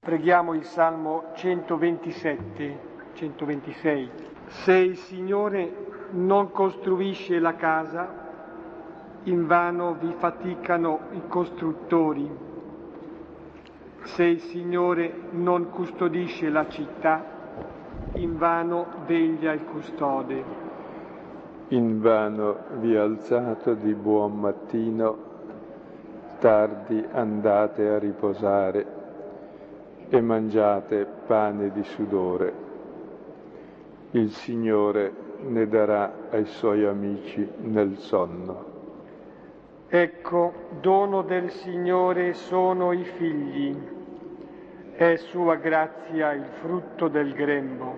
Preghiamo il Salmo 126. Se il Signore non costruisce la casa, invano vi faticano i costruttori. Se il Signore non custodisce la città, invano veglia il custode. Invano vi alzate di buon mattino, tardi andate a riposare e mangiate pane di sudore. Il Signore ne darà ai suoi amici nel sonno. Ecco, dono del Signore sono i figli, è sua grazia il frutto del grembo.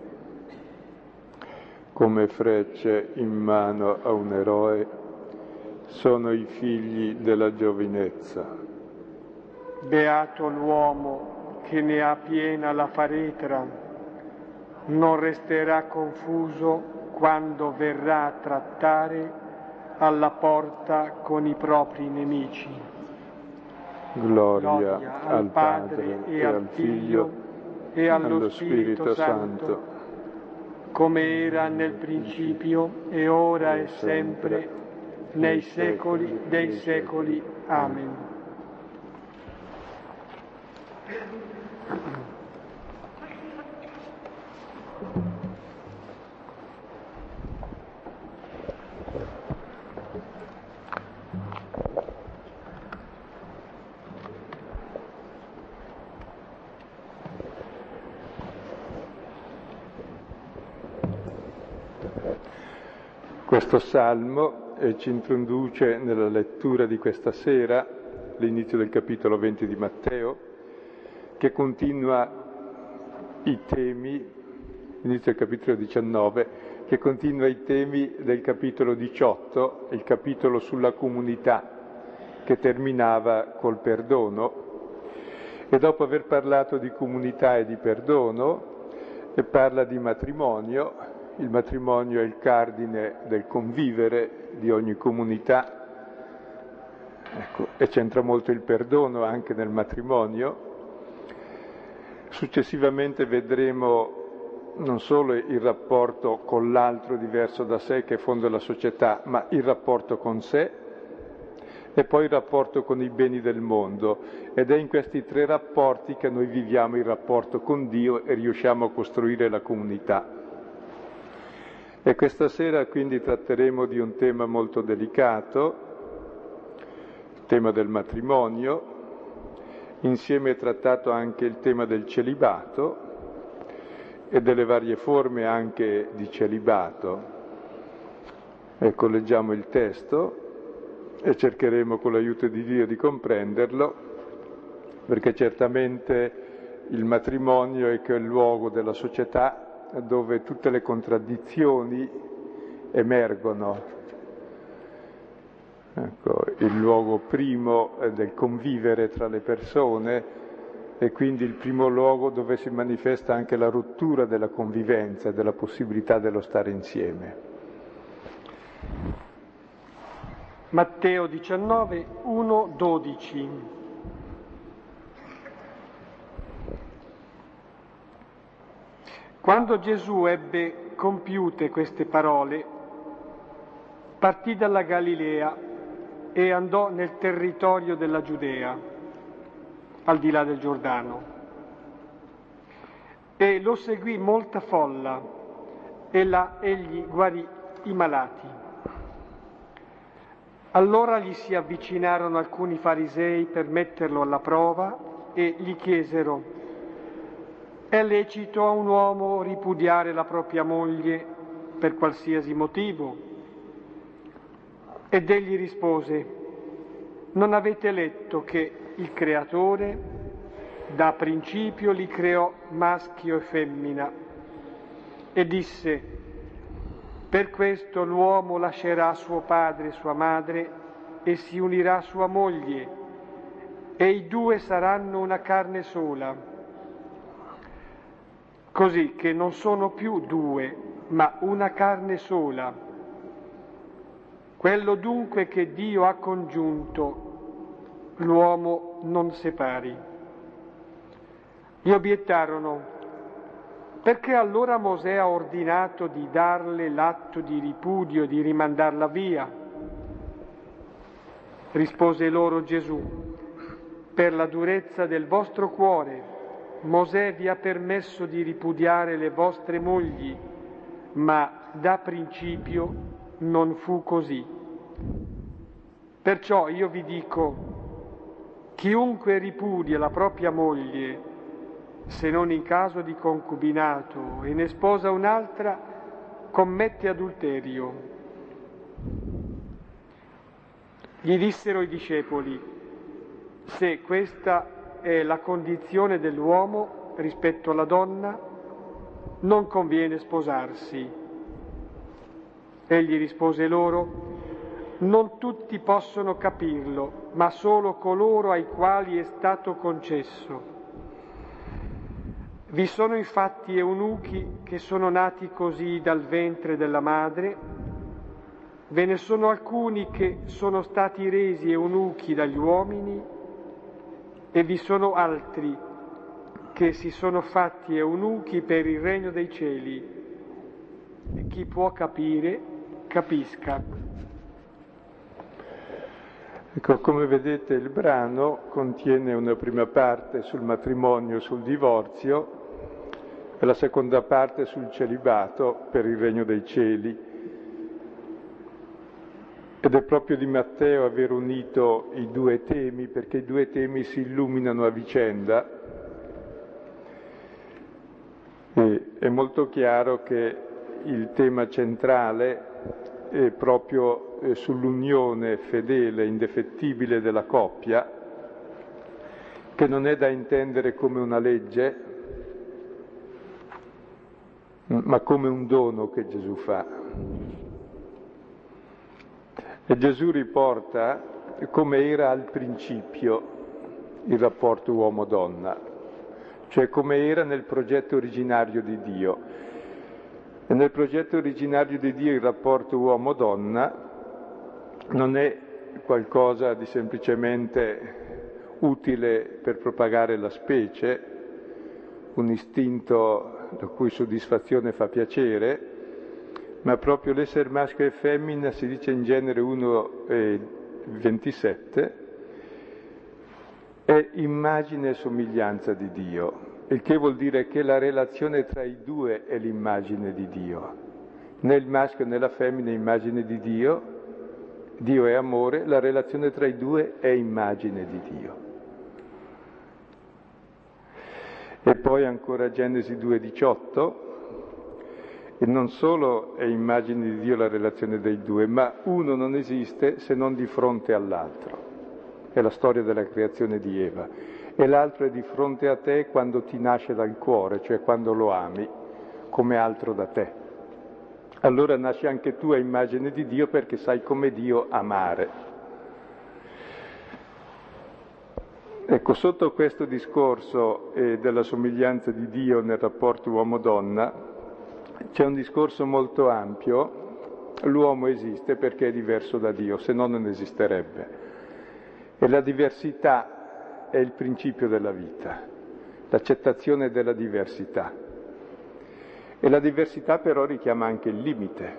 Come frecce in mano a un eroe sono i figli della giovinezza. Beato l'uomo che ne ha piena la faretra, non resterà confuso quando verrà a trattare alla porta con i propri nemici. Gloria al Padre e al Figlio e allo Spirito Santo, come era nel principio e ora e sempre, nei secoli dei secoli. Amen. Questo Salmo ci introduce nella lettura di questa sera, l'inizio del capitolo 20 di Matteo, che continua i temi, inizio del capitolo 19, che continua i temi del capitolo 18, il capitolo sulla comunità, che terminava col perdono. E dopo aver parlato di comunità e di perdono, parla di matrimonio. Il matrimonio è il cardine del convivere di ogni comunità, ecco, e c'entra molto il perdono anche nel matrimonio. Successivamente vedremo non solo il rapporto con l'altro diverso da sé che fonda la società, ma il rapporto con sé e poi il rapporto con i beni del mondo. Ed è in questi tre rapporti che noi viviamo il rapporto con Dio e riusciamo a costruire la comunità. E questa sera quindi tratteremo di un tema molto delicato, il tema del matrimonio. Insieme è trattato anche il tema del celibato e delle varie forme anche di celibato. Ecco, leggiamo il testo e cercheremo con l'aiuto di Dio di comprenderlo, perché certamente il matrimonio è quel luogo della società dove tutte le contraddizioni emergono. Ecco, il luogo primo del convivere tra le persone e quindi il primo luogo dove si manifesta anche la rottura della convivenza, della possibilità dello stare insieme. Matteo 19, 1, 12. Quando Gesù ebbe compiute queste parole, partì dalla Galilea e andò nel territorio della Giudea, al di là del Giordano. E lo seguì molta folla, e là egli guarì i malati. Allora gli si avvicinarono alcuni farisei per metterlo alla prova e gli chiesero: è lecito a un uomo ripudiare la propria moglie per qualsiasi motivo? Ed egli rispose: non avete letto che il Creatore da principio li creò maschio e femmina e disse: per questo l'uomo lascerà suo padre e sua madre e si unirà a sua moglie e i due saranno una carne sola. Così che non sono più due, ma una carne sola. Quello dunque che Dio ha congiunto, l'uomo non separi. Gli obiettarono: perché allora Mosè ha ordinato di darle l'atto di ripudio e di rimandarla via? Rispose loro Gesù: per la durezza del vostro cuore. Mosè vi ha permesso di ripudiare le vostre mogli, ma da principio non fu così. Perciò io vi dico: chiunque ripudia la propria moglie, se non in caso di concubinato, e ne sposa un'altra, commette adulterio. Gli dissero i discepoli: se questa è la condizione dell'uomo rispetto alla donna, non conviene sposarsi. Egli rispose loro: non tutti possono capirlo, ma solo coloro ai quali è stato concesso. Vi sono infatti eunuchi che sono nati così dal ventre della madre, ve ne sono alcuni che sono stati resi eunuchi dagli uomini, e vi sono altri che si sono fatti eunuchi per il regno dei cieli. E chi può capire, capisca. Ecco, come vedete il brano contiene una prima parte sul matrimonio, sul divorzio, e la seconda parte sul celibato per il regno dei cieli. Ed è proprio di Matteo aver unito i due temi, perché i due temi si illuminano a vicenda. E è molto chiaro che il tema centrale è proprio sull'unione fedele, indefettibile della coppia, che non è da intendere come una legge, ma come un dono che Gesù fa. E Gesù riporta come era al principio il rapporto uomo-donna, cioè come era nel progetto originario di Dio. E nel progetto originario di Dio il rapporto uomo-donna non è qualcosa di semplicemente utile per propagare la specie, un istinto la cui soddisfazione fa piacere, ma proprio l'essere maschio e femmina, si dice in genere 1:27, è immagine e somiglianza di Dio, il che vuol dire che la relazione tra i due è l'immagine di Dio. Né il maschio né la femmina è immagine di Dio, Dio è amore, la relazione tra i due è immagine di Dio. E poi ancora Genesi 2:18, e non solo è immagine di Dio la relazione dei due, ma uno non esiste se non di fronte all'altro. È la storia della creazione di Eva. E l'altro è di fronte a te quando ti nasce dal cuore, cioè quando lo ami, come altro da te. Allora nasci anche tu a immagine di Dio perché sai come Dio amare. Ecco, sotto questo discorso della somiglianza di Dio nel rapporto uomo-donna, c'è un discorso molto ampio. L'uomo esiste perché è diverso da Dio, se no non esisterebbe. E la diversità è il principio della vita, l'accettazione della diversità. E la diversità però richiama anche il limite.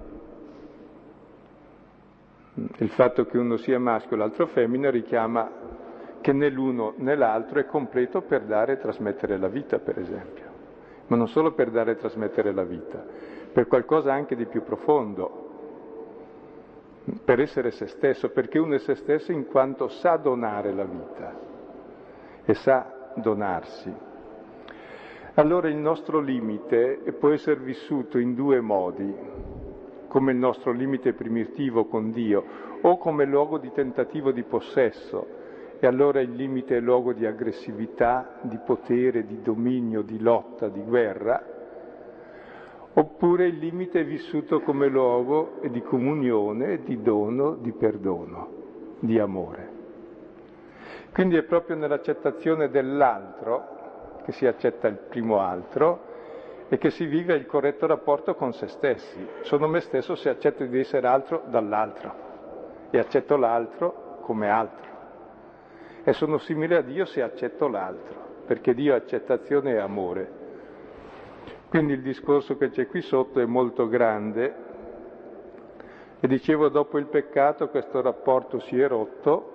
Il fatto che uno sia maschio e l'altro femmina richiama che né l'uno né l'altro è completo per dare e trasmettere la vita, per esempio. Ma non solo per dare e trasmettere la vita, per qualcosa anche di più profondo, per essere se stesso, perché uno è se stesso in quanto sa donare la vita e sa donarsi. Allora il nostro limite può essere vissuto in due modi, come il nostro limite primitivo con Dio, o come luogo di tentativo di possesso, e allora il limite è luogo di aggressività, di potere, di dominio, di lotta, di guerra, oppure il limite è vissuto come luogo di comunione, di dono, di perdono, di amore. Quindi è proprio nell'accettazione dell'altro che si accetta il primo altro e che si vive il corretto rapporto con se stessi. Sono me stesso se accetto di essere altro dall'altro e accetto l'altro come altro. E sono simile a Dio se accetto l'altro. perché Dio è accettazione e amore. Quindi il discorso che c'è qui sotto è molto grande e dicevo, dopo il peccato questo rapporto si è rotto,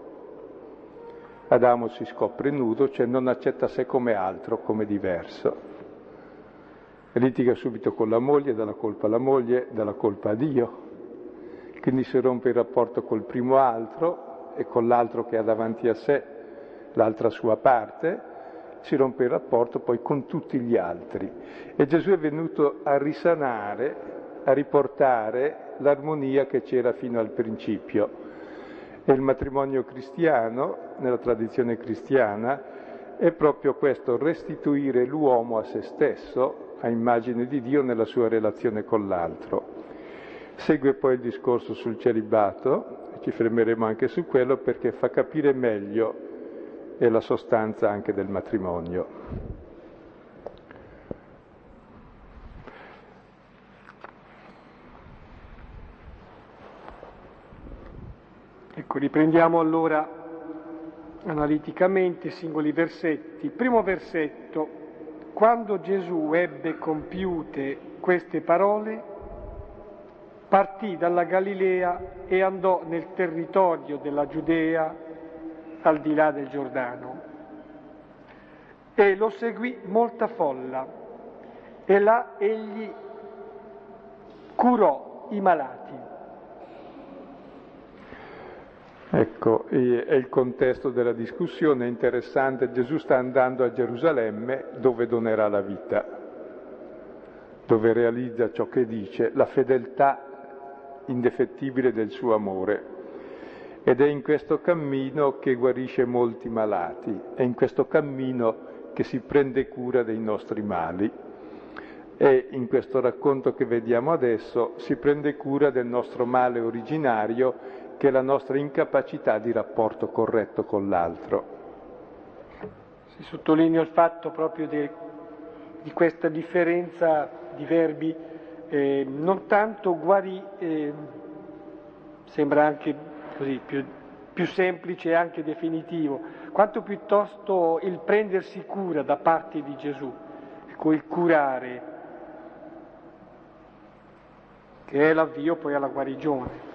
Adamo si scopre nudo, cioè non accetta sé come altro, come diverso. Litiga subito con la moglie, dà la colpa alla moglie, dà la colpa a Dio. Quindi si rompe il rapporto col primo altro e con l'altro che ha davanti a sé l'altra sua parte, si rompe il rapporto poi con tutti gli altri. E Gesù è venuto a risanare, a riportare l'armonia che c'era fino al principio. E il matrimonio cristiano, nella tradizione cristiana, è proprio questo, restituire l'uomo a se stesso, a immagine di Dio nella sua relazione con l'altro. Segue poi il discorso sul celibato, e ci fermeremo anche su quello perché fa capire meglio la sostanza anche del matrimonio. Ecco, riprendiamo allora analiticamente i singoli versetti. Primo versetto: quando Gesù ebbe compiute queste parole, partì dalla Galilea e andò nel territorio della Giudea, al di là del Giordano. E lo seguì molta folla, e là egli curò i malati. Ecco, è il contesto della discussione, è interessante. Gesù sta andando a Gerusalemme dove donerà la vita, dove realizza ciò che dice, la fedeltà indefettibile del suo amore. Ed è in questo cammino che guarisce molti malati, è in questo cammino che si prende cura dei nostri mali. E in questo racconto che vediamo adesso si prende cura del nostro male originario, che è la nostra incapacità di rapporto corretto con l'altro. Si sottolinea il fatto proprio di questa differenza di verbi, non tanto guarì, sembra anche così più semplice e anche definitivo, quanto piuttosto il prendersi cura da parte di Gesù, ecco, il curare, che è l'avvio poi alla guarigione.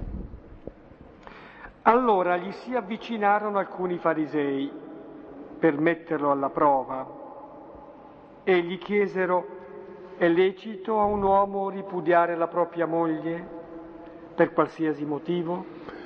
Allora gli si avvicinarono alcuni farisei per metterlo alla prova e gli chiesero: è lecito a un uomo ripudiare la propria moglie per qualsiasi motivo?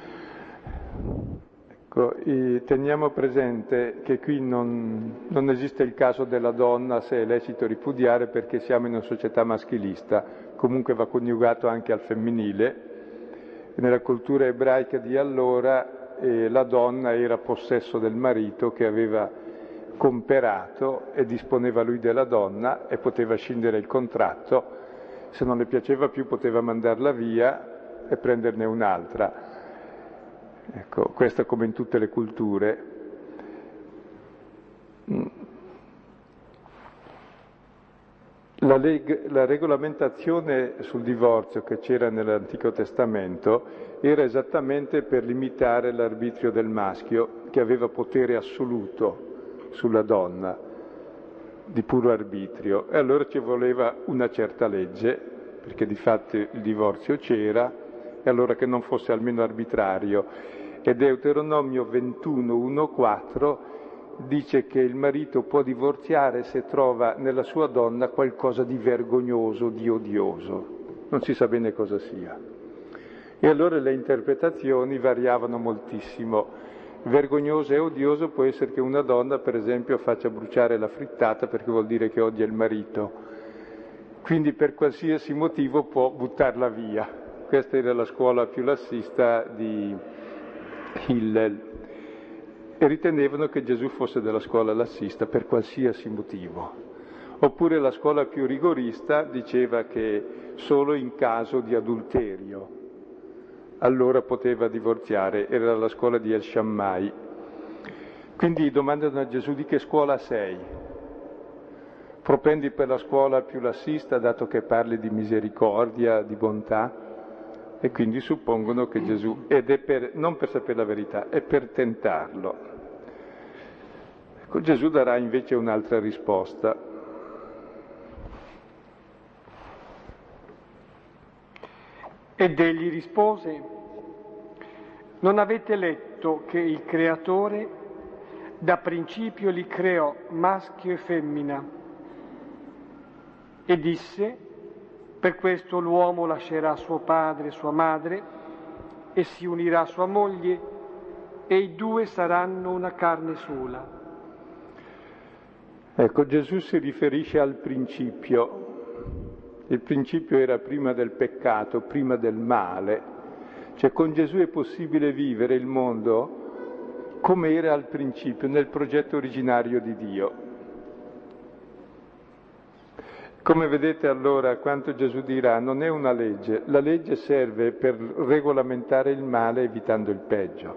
Ecco, teniamo presente che qui non esiste il caso della donna se è lecito ripudiare, perché siamo in una società maschilista, comunque va coniugato anche al femminile. Nella cultura ebraica di allora la donna era possesso del marito che aveva comperato e disponeva lui della donna e poteva scindere il contratto, se non le piaceva più poteva mandarla via e prenderne un'altra. Ecco, questo come in tutte le culture. La regolamentazione sul divorzio che c'era nell'Antico Testamento era esattamente per limitare l'arbitrio del maschio, che aveva potere assoluto sulla donna, di puro arbitrio, e allora ci voleva una certa legge, perché di fatto il divorzio c'era, e allora che non fosse almeno arbitrario. E Deuteronomio 21:1-4 dice che il marito può divorziare se trova nella sua donna qualcosa di vergognoso, di odioso, non si sa bene cosa sia. E allora le interpretazioni variavano moltissimo. Vergognoso e odioso può essere che una donna, per esempio, faccia bruciare la frittata perché vuol dire che odia il marito, quindi per qualsiasi motivo può buttarla via. Questa era la scuola più lassista di Hillel. E ritenevano che Gesù fosse della scuola lassista per qualsiasi motivo. Oppure la scuola più rigorista diceva che solo in caso di adulterio allora poteva divorziare, era la scuola di El Shammai. Quindi domandano a Gesù: di che scuola sei? Propendi per la scuola più lassista, dato che parli di misericordia, di bontà? E quindi suppongono che Gesù, non per sapere la verità, è per tentarlo. Gesù darà invece un'altra risposta. Ed egli rispose: non avete letto che il Creatore da principio li creò maschio e femmina? E disse: per questo l'uomo lascerà suo padre e sua madre e si unirà a sua moglie e i due saranno una carne sola. Ecco, Gesù si riferisce al principio. Il principio era prima del peccato, prima del male. Cioè con Gesù è possibile vivere il mondo come era al principio, nel progetto originario di Dio. Come vedete allora, quanto Gesù dirà non è una legge, la legge serve per regolamentare il male evitando il peggio.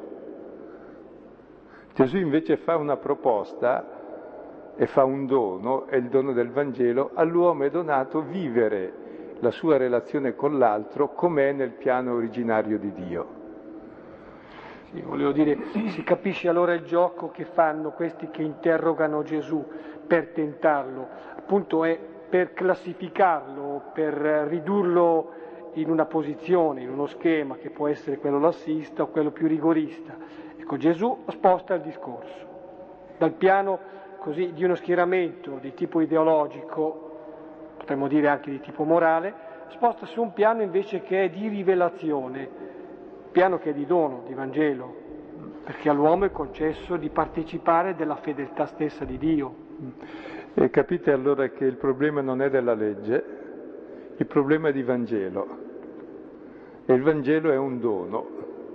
Gesù invece fa una proposta e fa un dono, è il dono del Vangelo, all'uomo è donato vivere la sua relazione con l'altro com'è nel piano originario di Dio. Sì, volevo dire, si capisce allora il gioco che fanno questi che interrogano Gesù per tentarlo, appunto è per classificarlo, per ridurlo in una posizione, in uno schema che può essere quello lassista o quello più rigorista. Ecco, Gesù sposta il discorso dal piano così di uno schieramento di tipo ideologico, potremmo dire anche di tipo morale, sposta su un piano invece che è di rivelazione, piano che è di dono, di Vangelo, perché all'uomo è concesso di partecipare della fedeltà stessa di Dio. E capite allora che il problema non è della legge, il problema è di Vangelo. E il Vangelo è un dono.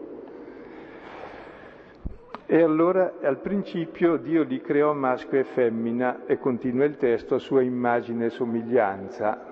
E allora al principio Dio li creò maschio e femmina, e continua il testo, a sua immagine e somiglianza.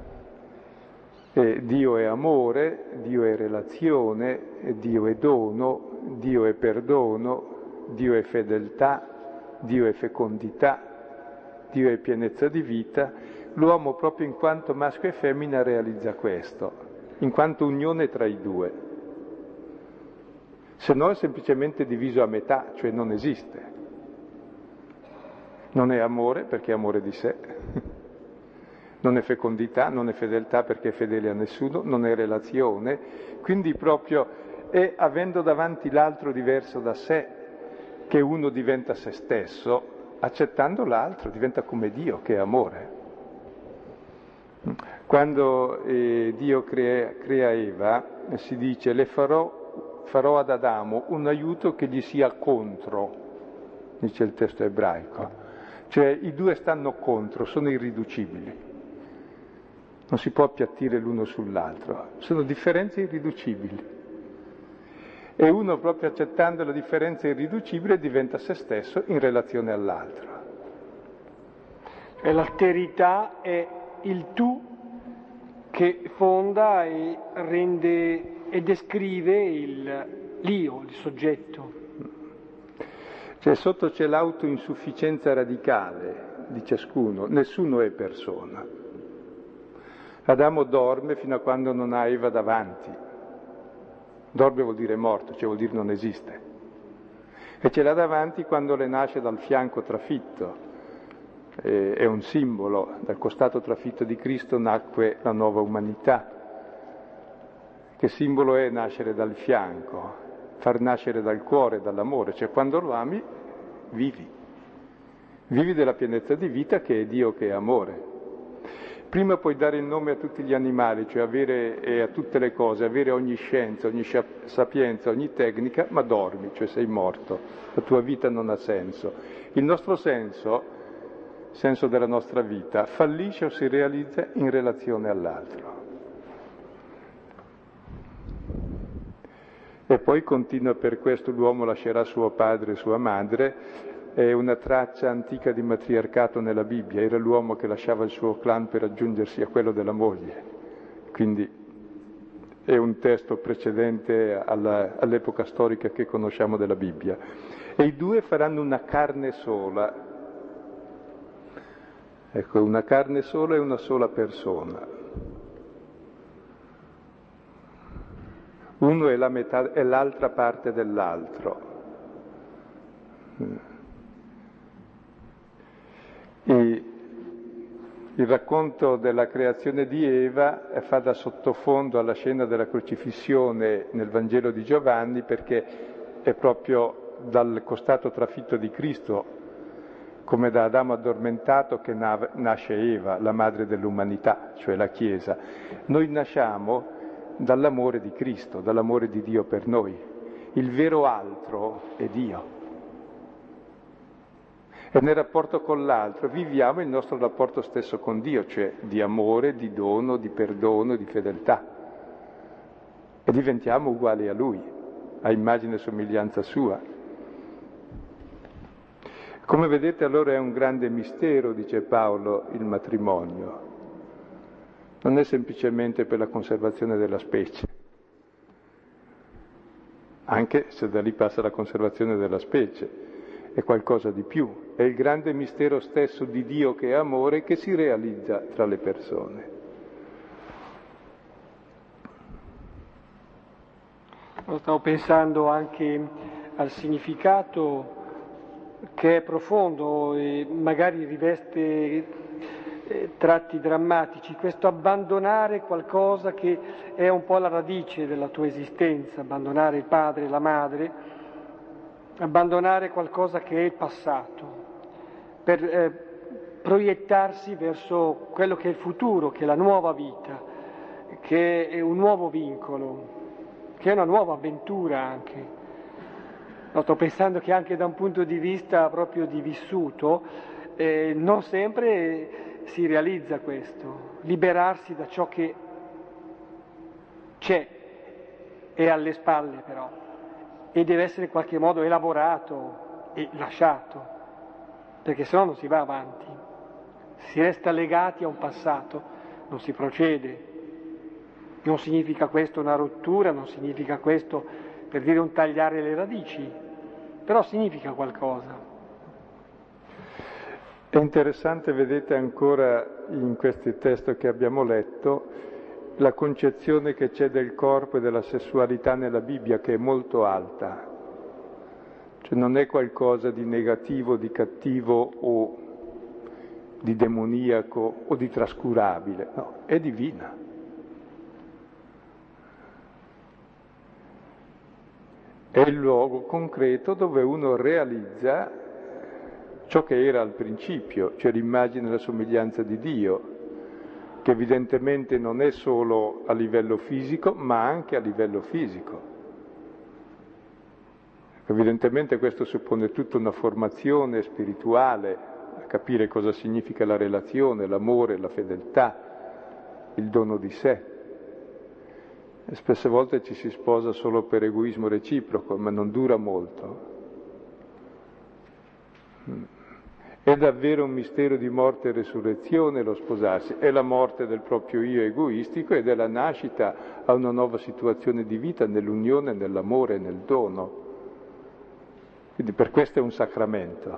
Dio è amore, Dio è relazione, Dio è dono, Dio è perdono, Dio è fedeltà, Dio è fecondità, Dio è pienezza di vita. L'uomo proprio in quanto maschio e femmina realizza questo, in quanto unione tra i due. Se no è semplicemente diviso a metà, cioè non esiste. Non è amore perché è amore di sé, non è fecondità, non è fedeltà perché è fedele a nessuno, non è relazione, quindi proprio è avendo davanti l'altro diverso da sé che uno diventa se stesso, accettando l'altro diventa come Dio che è amore. Quando Dio crea Eva si dice le farò ad Adamo un aiuto che gli sia contro, dice il testo ebraico. Cioè i due stanno contro, sono irriducibili. Non si può appiattire l'uno sull'altro, sono differenze irriducibili. E uno proprio accettando la differenza irriducibile diventa se stesso in relazione all'altro. E l'alterità è il tu che fonda e rende e descrive l'io, il soggetto. Cioè sotto c'è l'autoinsufficienza radicale di ciascuno, nessuno è persona. Adamo dorme fino a quando non ha Eva davanti. Dorme vuol dire morto, cioè vuol dire non esiste. E ce l'ha davanti quando le nasce dal fianco trafitto. È un simbolo, dal costato trafitto di Cristo nacque la nuova umanità. Che simbolo è nascere dal fianco? Far nascere dal cuore, dall'amore, cioè quando lo ami vivi della pienezza di vita che è Dio che è amore. Prima puoi dare il nome a tutti gli animali, cioè avere a tutte le cose, avere ogni scienza, ogni sapienza, ogni tecnica, ma dormi, cioè sei morto, la tua vita non ha senso. Il nostro senso della nostra vita, fallisce o si realizza in relazione all'altro. E poi continua: per questo l'uomo lascerà suo padre e sua madre, è una traccia antica di matriarcato nella Bibbia, era l'uomo che lasciava il suo clan per aggiungersi a quello della moglie, quindi è un testo precedente all'epoca storica che conosciamo della Bibbia. E i due faranno una carne sola. Ecco, una carne sola e una sola persona. Uno è la metà, è l'altra parte dell'altro. Il racconto della creazione di Eva fa da sottofondo alla scena della crocifissione nel Vangelo di Giovanni, perché è proprio dal costato trafitto di Cristo, come da Adamo addormentato, che nasce Eva, la madre dell'umanità, cioè la Chiesa. Noi nasciamo dall'amore di Cristo, dall'amore di Dio per noi. Il vero altro è Dio. E nel rapporto con l'altro viviamo il nostro rapporto stesso con Dio, cioè di amore, di dono, di perdono, di fedeltà. E diventiamo uguali a Lui, a immagine e somiglianza sua. Come vedete allora è un grande mistero, dice Paolo, il matrimonio. Non è semplicemente per la conservazione della specie, anche se da lì passa la conservazione della specie. È qualcosa di più, è il grande mistero stesso di Dio che è amore che si realizza tra le persone. Stavo pensando anche al significato che è profondo e magari riveste tratti drammatici, questo abbandonare qualcosa che è un po' la radice della tua esistenza, abbandonare il padre e la madre, abbandonare qualcosa che è il passato, per proiettarsi verso quello che è il futuro, che è la nuova vita, che è un nuovo vincolo, che è una nuova avventura anche. No, sto pensando che anche da un punto di vista proprio di vissuto, non sempre si realizza questo, liberarsi da ciò che c'è, è alle spalle però, e deve essere in qualche modo elaborato e lasciato, perché sennò non si va avanti. Si resta legati a un passato, non si procede. Non significa questo una rottura, non significa questo, per dire, un tagliare le radici, però significa qualcosa. È interessante, vedete ancora in questi testi che abbiamo letto, la concezione che c'è del corpo e della sessualità nella Bibbia, che è molto alta. Cioè non è qualcosa di negativo, di cattivo o di demoniaco o di trascurabile, no, è divina. È il luogo concreto dove uno realizza ciò che era al principio, cioè l'immagine e la somiglianza di Dio, che evidentemente non è solo a livello fisico, ma anche a livello fisico. Evidentemente questo suppone tutta una formazione spirituale, a capire cosa significa la relazione, l'amore, la fedeltà, il dono di sé. E spesse volte ci si sposa solo per egoismo reciproco, ma non dura molto. È davvero un mistero di morte e resurrezione lo sposarsi, è la morte del proprio io egoistico ed è la nascita a una nuova situazione di vita nell'unione, nell'amore, nel dono. Quindi per questo è un sacramento.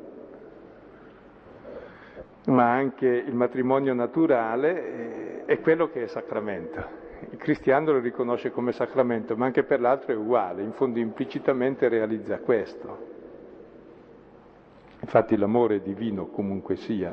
Ma anche il matrimonio naturale è quello che è sacramento. Il cristiano lo riconosce come sacramento, ma anche per l'altro è uguale, in fondo implicitamente realizza questo. Infatti l'amore è divino comunque sia.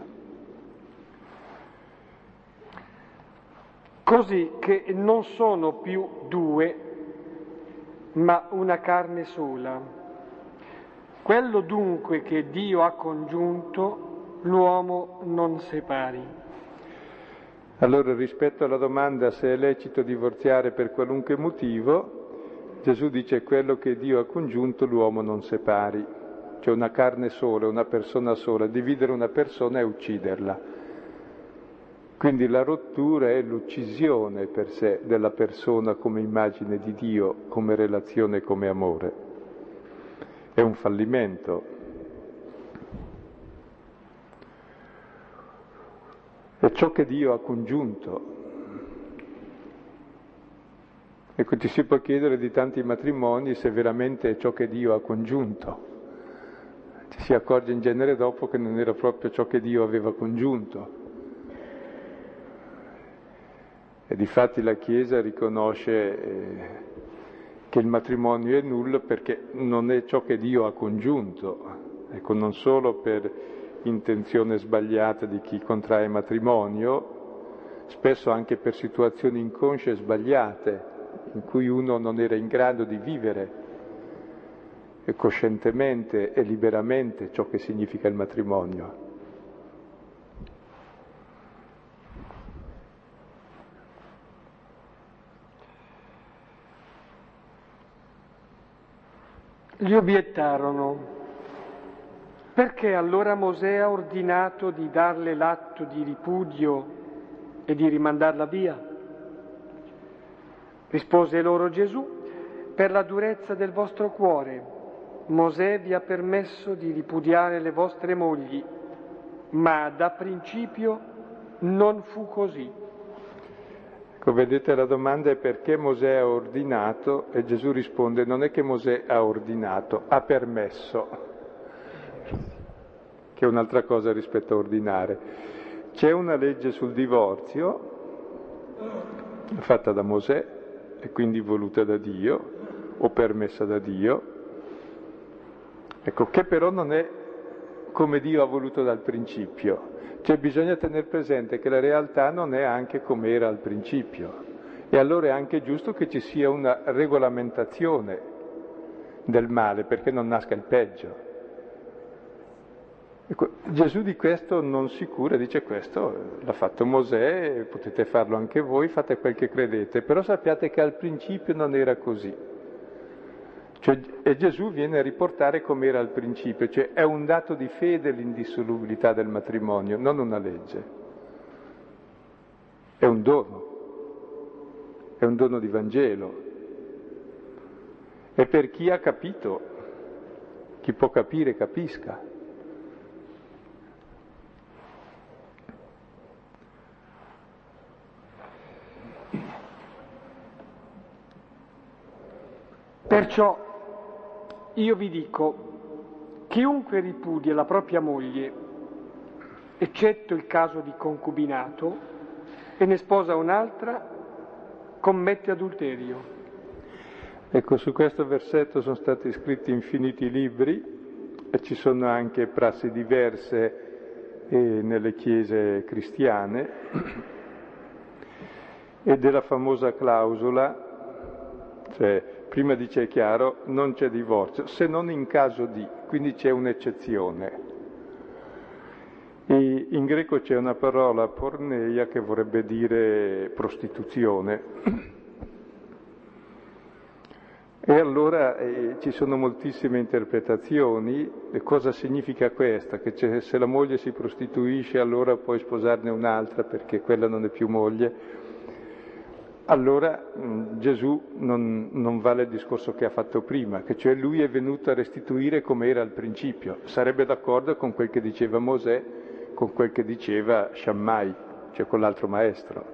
Così che non sono più due, ma una carne sola. Quello dunque che Dio ha congiunto, l'uomo non separi. Allora, rispetto alla domanda se è lecito divorziare per qualunque motivo, Gesù dice quello che Dio ha congiunto, l'uomo non separi. Cioè una carne sola, una persona sola, dividere una persona e ucciderla. Quindi la rottura è l'uccisione per sé della persona come immagine di Dio, come relazione, come amore. È un fallimento. È ciò che Dio ha congiunto. Ecco, ci si può chiedere di tanti matrimoni se veramente è ciò che Dio ha congiunto. Ci si accorge in genere dopo che non era proprio ciò che Dio aveva congiunto. E difatti la Chiesa riconosce che il matrimonio è nullo perché non è ciò che Dio ha congiunto. Ecco, non solo per intenzione sbagliata di chi contrae matrimonio, spesso anche per situazioni inconsce e sbagliate, in cui uno non era in grado di vivere coscientemente e liberamente ciò che significa il matrimonio. Gli obiettarono: perché allora Mosè ha ordinato di darle l'atto di ripudio e di rimandarla via? Rispose loro Gesù: per la durezza del vostro cuore. Mosè vi ha permesso di ripudiare le vostre mogli, ma da principio non fu così. Ecco, vedete, la domanda è perché Mosè ha ordinato, e Gesù risponde: non è che Mosè ha ordinato, ha permesso, che è un'altra cosa rispetto a ordinare. C'è una legge sul divorzio, fatta da Mosè, e quindi voluta da Dio, o permessa da Dio, ecco, che però non è come Dio ha voluto dal principio. Cioè bisogna tenere presente che la realtà non è anche come era al principio, e allora è anche giusto che ci sia una regolamentazione del male, perché non nasca il peggio. Ecco, Gesù di questo non si cura, dice: questo l'ha fatto Mosè, potete farlo anche voi, fate quel che credete, però sappiate che al principio non era così. Cioè, e Gesù viene a riportare come era al principio, cioè è un dato di fede l'indissolubilità del matrimonio, non una legge. È un dono di Vangelo. E per chi ha capito, chi può capire capisca. Perciò io vi dico: chiunque ripudia la propria moglie, eccetto il caso di concubinato, e ne sposa un'altra, commette adulterio. Ecco, su questo versetto sono stati scritti infiniti libri e ci sono anche prassi diverse nelle chiese cristiane, e della famosa clausola, cioè prima dice chiaro, non c'è divorzio, se non in caso di, quindi c'è un'eccezione. E in greco c'è una parola, porneia, che vorrebbe dire prostituzione. E allora ci sono moltissime interpretazioni. E cosa significa questa? Che se la moglie si prostituisce allora puoi sposarne un'altra perché quella non è più moglie. Allora Gesù non vale il discorso che ha fatto prima, che cioè lui è venuto a restituire come era al principio. Sarebbe d'accordo con quel che diceva Mosè, con quel che diceva Shammai, cioè con l'altro maestro.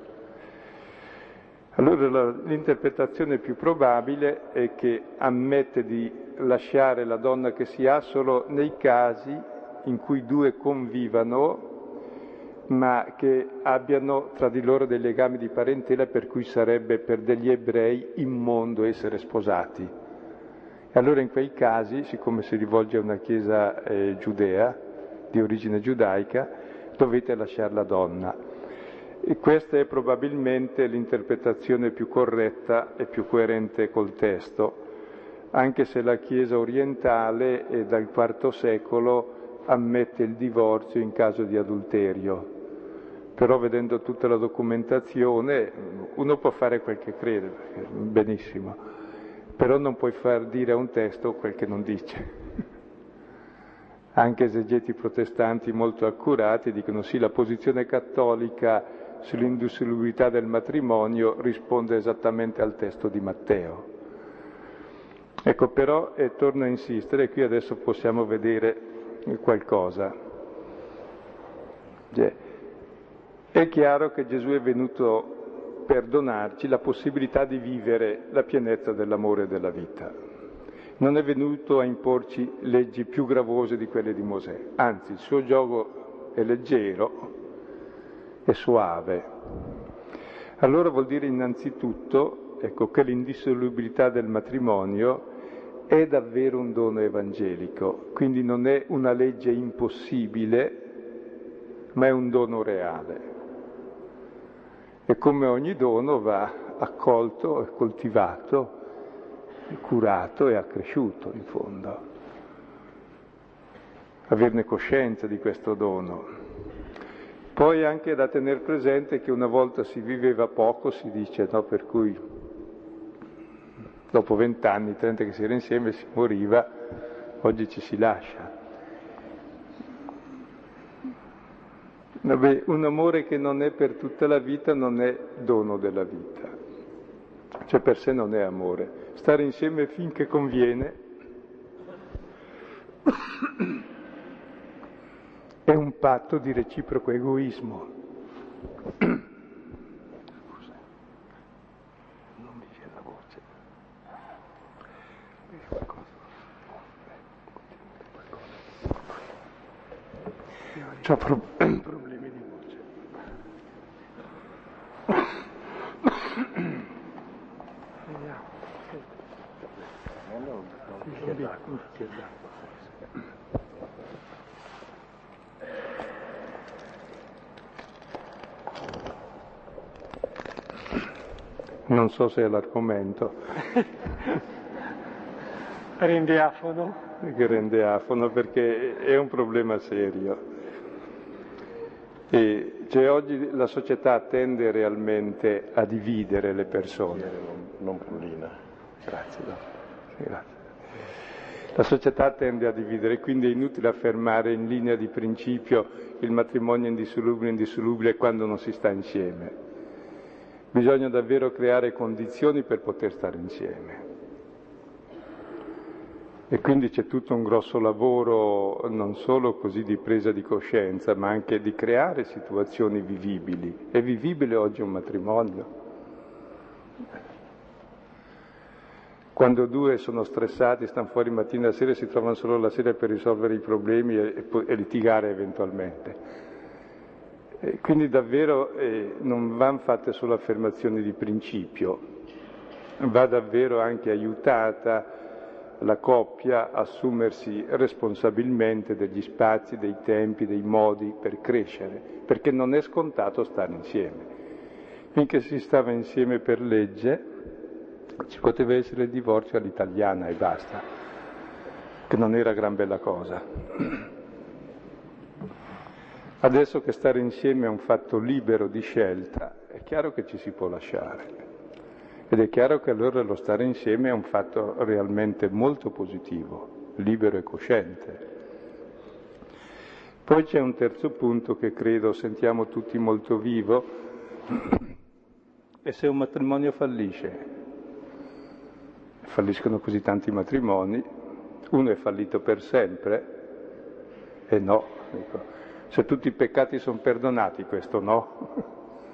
Allora l'interpretazione più probabile è che ammette di lasciare la donna che si ha solo nei casi in cui due convivano, ma che abbiano tra di loro dei legami di parentela per cui sarebbe per degli ebrei immondo essere sposati. E allora in quei casi, siccome si rivolge a una chiesa giudea, di origine giudaica, dovete lasciare la donna. E questa è probabilmente l'interpretazione più corretta e più coerente col testo, anche se la Chiesa orientale dal IV secolo ammette il divorzio in caso di adulterio. Però vedendo tutta la documentazione uno può fare quel che crede, benissimo, però non puoi far dire a un testo quel che non dice. Anche esegeti protestanti molto accurati dicono sì, la posizione cattolica sull'indissolubilità del matrimonio risponde esattamente al testo di Matteo. Ecco, però, e torno a insistere, qui adesso possiamo vedere qualcosa. È chiaro che Gesù è venuto per donarci la possibilità di vivere la pienezza dell'amore e della vita. Non è venuto a imporci leggi più gravose di quelle di Mosè, anzi il suo gioco è leggero e suave. Allora vuol dire innanzitutto, ecco, che l'indissolubilità del matrimonio è davvero un dono evangelico, quindi non è una legge impossibile, ma è un dono reale. E come ogni dono va accolto e coltivato, e curato e accresciuto in fondo. Averne coscienza di questo dono. Poi è anche da tener presente che una volta si viveva poco, si dice, no? Per cui dopo 20 anni, 30 che si era insieme, si moriva, oggi ci si lascia. Vabbè, un amore che non è per tutta la vita non è dono della vita, cioè per sé non è amore. Stare insieme finché conviene è un patto di reciproco egoismo. Scusa, non mi viene la voce. C'ho problemi di voce. Vediamo. Non so se è l'argomento. Rende afono? Che rende afono, perché è un problema serio. E cioè oggi la società tende realmente a dividere le persone. Non Pullina. Grazie. Grazie. La società tende a dividere, quindi è inutile affermare in linea di principio il matrimonio è indissolubile quando non si sta insieme. Bisogna davvero creare condizioni per poter stare insieme. E quindi c'è tutto un grosso lavoro non solo così di presa di coscienza, ma anche di creare situazioni vivibili. È vivibile oggi un matrimonio? Quando due sono stressati, stanno fuori mattina e sera e si trovano solo la sera per risolvere i problemi e litigare eventualmente. Quindi davvero non vanno fatte solo affermazioni di principio, va davvero anche aiutata la coppia a assumersi responsabilmente degli spazi, dei tempi, dei modi per crescere, perché non è scontato stare insieme. Finché si stava insieme per legge ci poteva essere il divorzio all'italiana e basta, che non era gran bella cosa. Adesso che stare insieme è un fatto libero di scelta, è chiaro che ci si può lasciare. Ed è chiaro che allora lo stare insieme è un fatto realmente molto positivo, libero e cosciente. Poi c'è un terzo punto che credo sentiamo tutti molto vivo, e se un matrimonio falliscono così tanti matrimoni, uno è fallito per sempre, e no, dico, se tutti i peccati sono perdonati, questo no.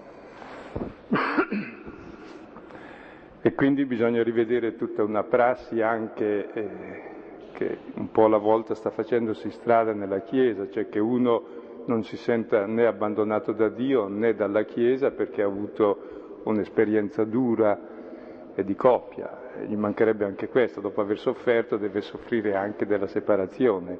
E quindi bisogna rivedere tutta una prassi anche che un po' alla volta sta facendosi strada nella Chiesa, cioè che uno non si senta né abbandonato da Dio né dalla Chiesa perché ha avuto un'esperienza dura e di coppia. E gli mancherebbe anche questo, dopo aver sofferto deve soffrire anche della separazione.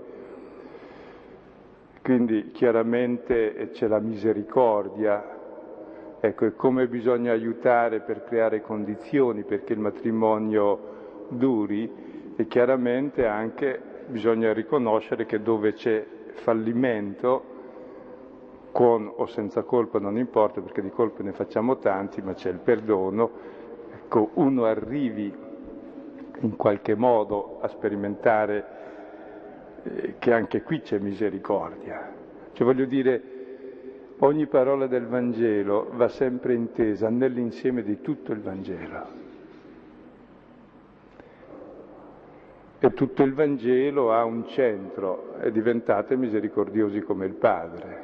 Quindi chiaramente c'è la misericordia. Ecco, e come bisogna aiutare per creare condizioni perché il matrimonio duri, e chiaramente anche bisogna riconoscere che dove c'è fallimento, con o senza colpa non importa, perché di colpe ne facciamo tanti, ma c'è il perdono, ecco, uno arrivi in qualche modo a sperimentare che anche qui c'è misericordia. Cioè voglio dire, ogni parola del Vangelo va sempre intesa nell'insieme di tutto il Vangelo. E tutto il Vangelo ha un centro, e diventate misericordiosi come il Padre.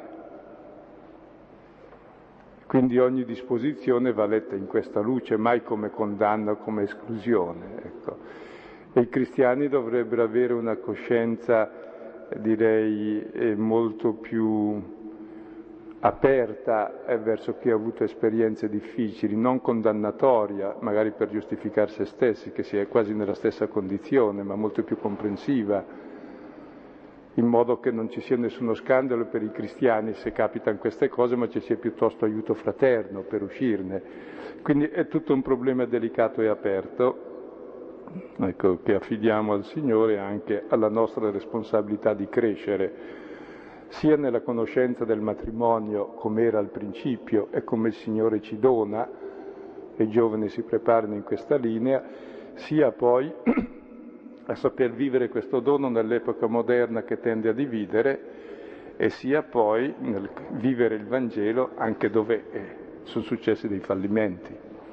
Quindi ogni disposizione va letta in questa luce, mai come condanna o come esclusione. Ecco. E i cristiani dovrebbero avere una coscienza, direi, molto più aperta verso chi ha avuto esperienze difficili, non condannatoria, magari per giustificare se stessi, che si è quasi nella stessa condizione, ma molto più comprensiva, in modo che non ci sia nessuno scandalo per i cristiani se capitano queste cose, ma ci sia piuttosto aiuto fraterno per uscirne. Quindi è tutto un problema delicato e aperto, ecco, che affidiamo al Signore e anche alla nostra responsabilità di crescere, sia nella conoscenza del matrimonio come era al principio e come il Signore ci dona, e i giovani si preparano in questa linea, sia poi a saper vivere questo dono nell'epoca moderna che tende a dividere, e sia poi nel vivere il Vangelo anche dove sono successi dei fallimenti.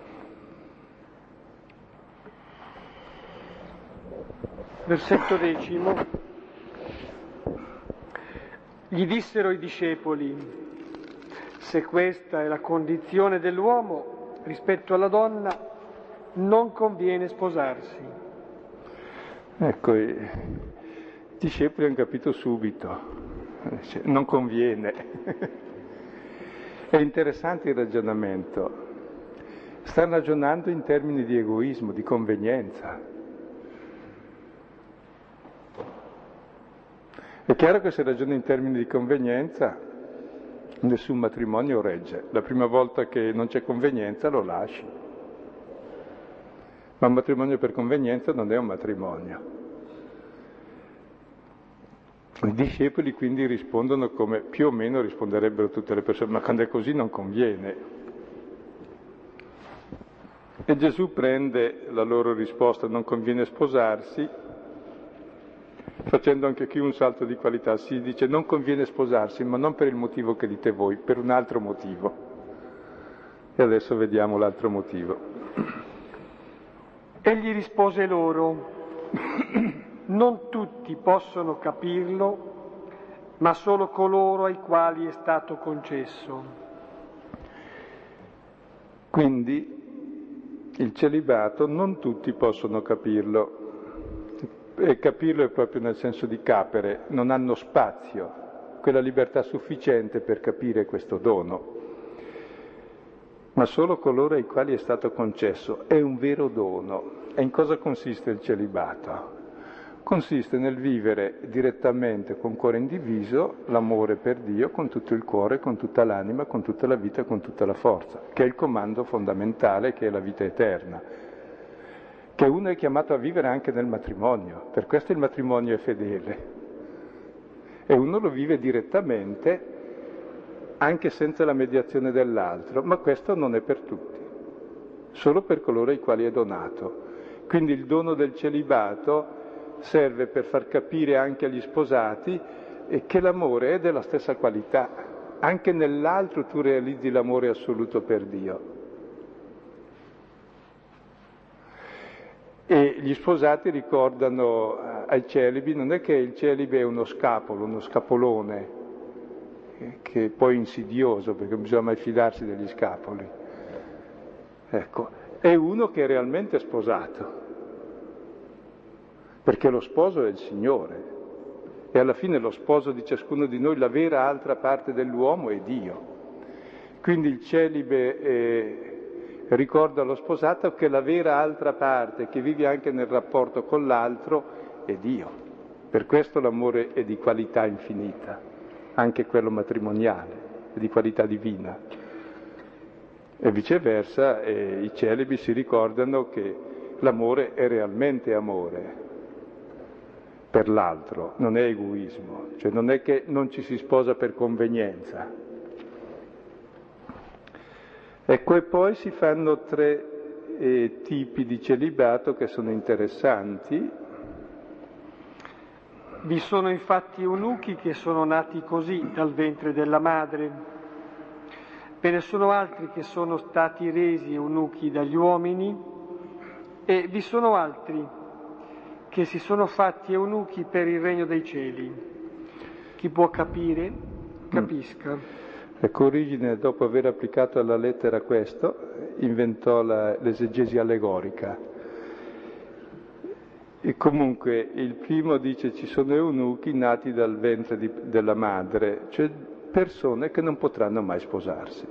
Versetto 10. Gli dissero i discepoli: se questa è la condizione dell'uomo rispetto alla donna, non conviene sposarsi. Ecco, i discepoli hanno capito subito, non conviene. È interessante il ragionamento. Stanno ragionando in termini di egoismo, di convenienza. È chiaro che se ragiona in termini di convenienza, nessun matrimonio regge. La prima volta che non c'è convenienza lo lasci. Ma un matrimonio per convenienza non è un matrimonio. I discepoli quindi rispondono come più o meno risponderebbero tutte le persone, ma quando è così non conviene. E Gesù prende la loro risposta, non conviene sposarsi, facendo anche qui un salto di qualità. Si dice non conviene sposarsi, ma non per il motivo che dite voi, per un altro motivo. E adesso vediamo l'altro motivo. Egli rispose loro: non tutti possono capirlo, ma solo coloro ai quali è stato concesso. Quindi il celibato non tutti possono capirlo. E capirlo è proprio nel senso di capere, non hanno spazio, quella libertà sufficiente per capire questo dono. Ma solo coloro ai quali è stato concesso. È un vero dono. E in cosa consiste il celibato? Consiste nel vivere direttamente con cuore indiviso l'amore per Dio con tutto il cuore, con tutta l'anima, con tutta la vita, con tutta la forza, che è il comando fondamentale, che è la vita eterna, che uno è chiamato a vivere anche nel matrimonio. Per questo il matrimonio è fedele. E uno lo vive direttamente, anche senza la mediazione dell'altro, ma questo non è per tutti, solo per coloro ai quali è donato. Quindi il dono del celibato serve per far capire anche agli sposati che l'amore è della stessa qualità. Anche nell'altro tu realizzi l'amore assoluto per Dio. E gli sposati ricordano ai celibi, non è che il celibe è uno scapolo, uno scapolone, che è poi insidioso, perché non bisogna mai fidarsi degli scapoli. Ecco, è uno che è realmente sposato, perché lo sposo è il Signore, e alla fine lo sposo di ciascuno di noi, la vera altra parte dell'uomo, è Dio. Quindi il celibe ricorda allo sposato che la vera altra parte, che vive anche nel rapporto con l'altro, è Dio. Per questo l'amore è di qualità infinita, anche quello matrimoniale, è di qualità divina. E viceversa, i celibi si ricordano che l'amore è realmente amore per l'altro, non è egoismo, cioè non è che non ci si sposa per convenienza. Ecco, e poi si fanno 3 tipi di celibato che sono interessanti. Vi sono infatti eunuchi che sono nati così dal ventre della madre. Ve ne sono altri che sono stati resi eunuchi dagli uomini, e vi sono altri che si sono fatti eunuchi per il regno dei cieli. Chi può capire, capisca. Ecco, Origine, dopo aver applicato alla lettera questo, inventò l'esegesi allegorica. E comunque il primo dice ci sono eunuchi nati dal ventre della madre, cioè persone che non potranno mai sposarsi.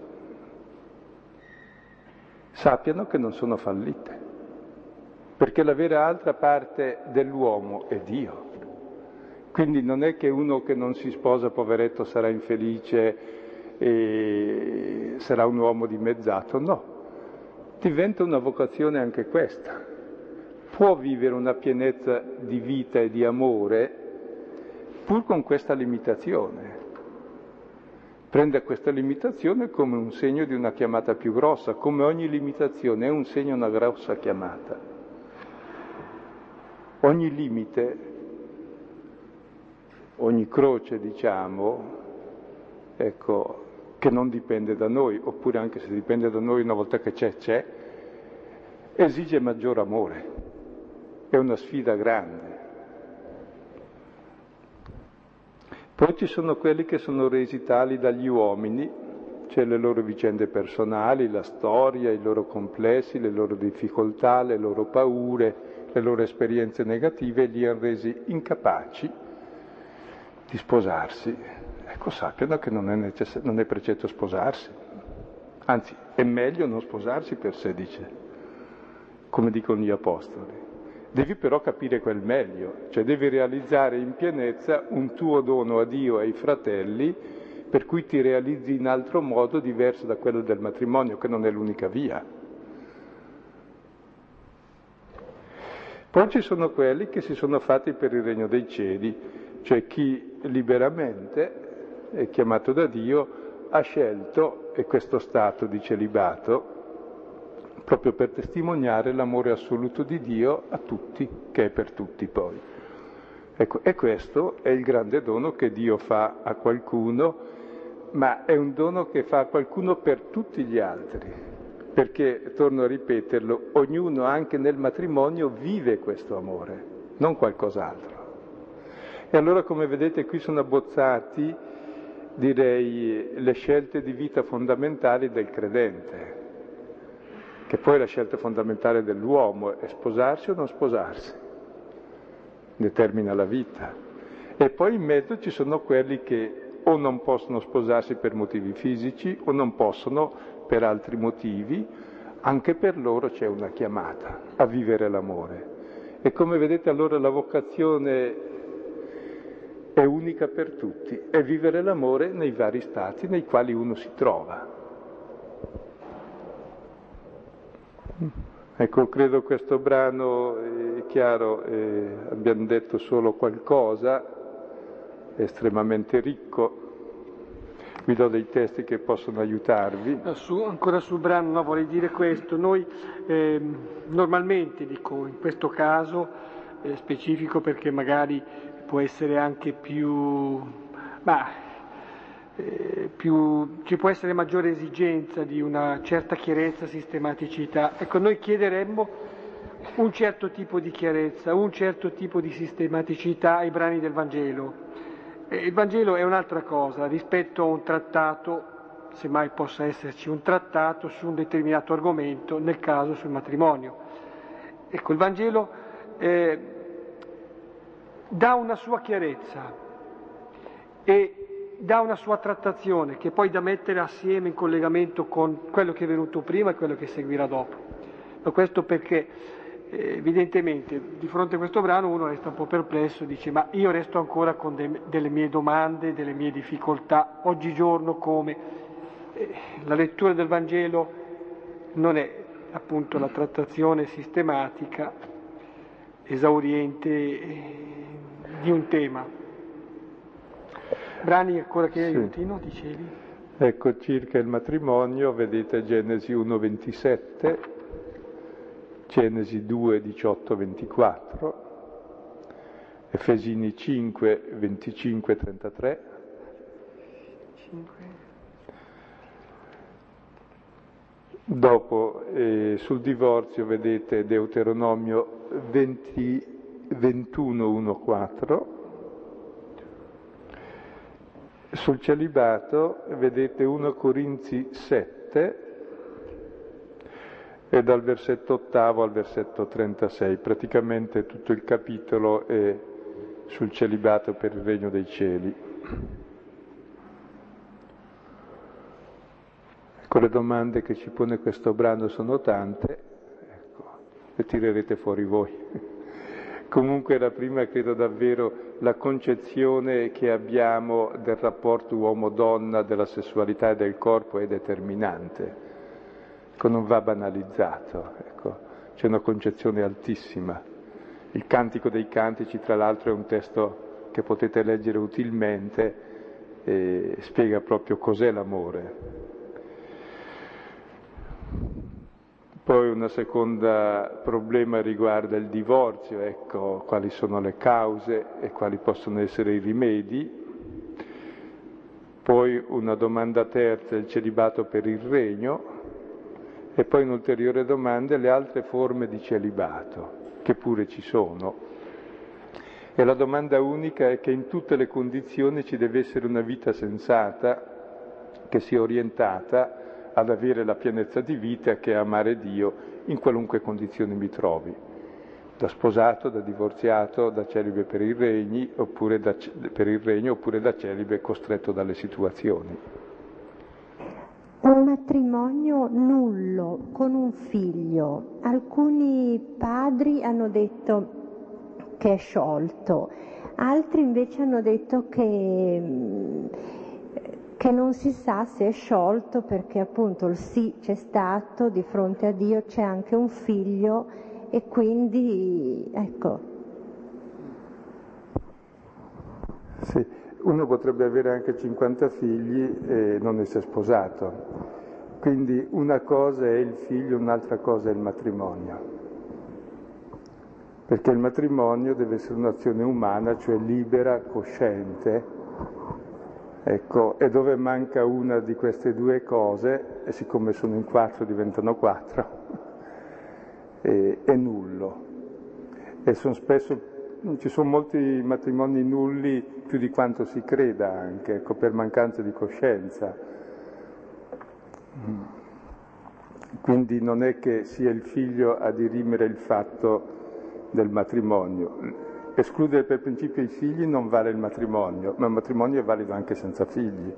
Sappiano che non sono fallite, perché la vera altra parte dell'uomo è Dio. Quindi non è che uno che non si sposa, poveretto, sarà infelice e sarà un uomo dimezzato, no. Diventa una vocazione anche questa. Può vivere una pienezza di vita e di amore pur con questa limitazione. Prende questa limitazione come un segno di una chiamata più grossa, come ogni limitazione è un segno di una grossa chiamata. Ogni limite, ogni croce, diciamo, ecco, che non dipende da noi, oppure anche se dipende da noi una volta che c'è, esige maggior amore. È una sfida grande. Poi ci sono quelli che sono resi tali dagli uomini, cioè le loro vicende personali, la storia, i loro complessi, le loro difficoltà, le loro paure, le loro esperienze negative, li hanno resi incapaci di sposarsi. Ecco, sappiano che non è precetto sposarsi, anzi è meglio non sposarsi per sé, dice, come dicono gli apostoli. Devi però capire quel meglio, cioè devi realizzare in pienezza un tuo dono a Dio e ai fratelli, per cui ti realizzi in altro modo diverso da quello del matrimonio, che non è l'unica via. Poi ci sono quelli che si sono fatti per il regno dei cieli, cioè chi liberamente è chiamato da Dio ha scelto questo stato di celibato, proprio per testimoniare l'amore assoluto di Dio a tutti, che è per tutti poi. Ecco, e questo è il grande dono che Dio fa a qualcuno, ma è un dono che fa a qualcuno per tutti gli altri, perché, torno a ripeterlo, ognuno anche nel matrimonio vive questo amore, non qualcos'altro. E allora, come vedete, qui sono abbozzati, direi, le scelte di vita fondamentali del credente, che poi la scelta fondamentale dell'uomo è sposarsi o non sposarsi, determina la vita. E poi in mezzo ci sono quelli che o non possono sposarsi per motivi fisici o non possono per altri motivi, anche per loro c'è una chiamata a vivere l'amore. E come vedete allora la vocazione è unica per tutti, è vivere l'amore nei vari stati nei quali uno si trova. Ecco, credo questo brano è chiaro, abbiamo detto solo qualcosa, è estremamente ricco. Vi do dei testi che possono aiutarvi. Ancora sul brano, no, vorrei dire questo. Noi normalmente, dico, in questo caso specifico perché magari può essere anche ci può essere maggiore esigenza di una certa chiarezza, sistematicità. Ecco, noi chiederemmo un certo tipo di chiarezza, un certo tipo di sistematicità ai brani del Vangelo. Il Vangelo è un'altra cosa rispetto a un trattato, semmai possa esserci un trattato su un determinato argomento, nel caso sul matrimonio. Ecco, il Vangelo dà una sua chiarezza e dà una sua trattazione che poi da mettere assieme in collegamento con quello che è venuto prima e quello che seguirà dopo. Ma questo perché evidentemente di fronte a questo brano uno resta un po' perplesso, dice ma io resto ancora con delle mie domande, delle mie difficoltà, oggigiorno come la lettura del Vangelo non è appunto la trattazione sistematica, esauriente di un tema. Brani ancora che aiutino, dicevi? Ecco, circa il matrimonio, vedete Genesi 1,27, Genesi 2, 18, 24, Efesini 5, 25, 33. 5. Dopo, sul divorzio, vedete Deuteronomio 21, 1, 4. Sul celibato vedete 1 Corinzi 7 e dal versetto 8 al versetto 36, praticamente tutto il capitolo è sul celibato per il regno dei cieli. Con le domande che ci pone questo brano sono tante, ecco, le tirerete fuori voi. Comunque la prima credo davvero la concezione che abbiamo del rapporto uomo-donna, della sessualità e del corpo è determinante, ecco, non va banalizzato, ecco, c'è una concezione altissima. Il Cantico dei Cantici, tra l'altro, è un testo che potete leggere utilmente e spiega proprio cos'è l'amore. Poi una seconda problema riguarda il divorzio, ecco, quali sono le cause e quali possono essere i rimedi. Poi una domanda terza, il celibato per il regno, e poi un'ulteriore domanda, le altre forme di celibato, che pure ci sono. E la domanda unica è che in tutte le condizioni ci deve essere una vita sensata, che sia orientata ad avere la pienezza di vita, che è amare Dio in qualunque condizione mi trovi, da sposato, da divorziato, da celibe per il regno, oppure da celibe costretto dalle situazioni. Un matrimonio nullo con un figlio, alcuni padri hanno detto che è sciolto, altri invece hanno detto che non si sa se è sciolto perché appunto il sì c'è stato, di fronte a Dio c'è anche un figlio e quindi ecco. Sì, uno potrebbe avere anche 50 figli e non essere sposato, quindi una cosa è il figlio, un'altra cosa è il matrimonio, perché il matrimonio deve essere un'azione umana, cioè libera, cosciente. Ecco, e dove manca una di queste due cose, e siccome sono in 4 diventano 4, è nullo. E ci sono molti matrimoni nulli più di quanto si creda anche, ecco, per mancanza di coscienza. Quindi non è che sia il figlio a dirimere il fatto del matrimonio. Escludere per principio i figli non vale il matrimonio, ma il matrimonio è valido anche senza figli.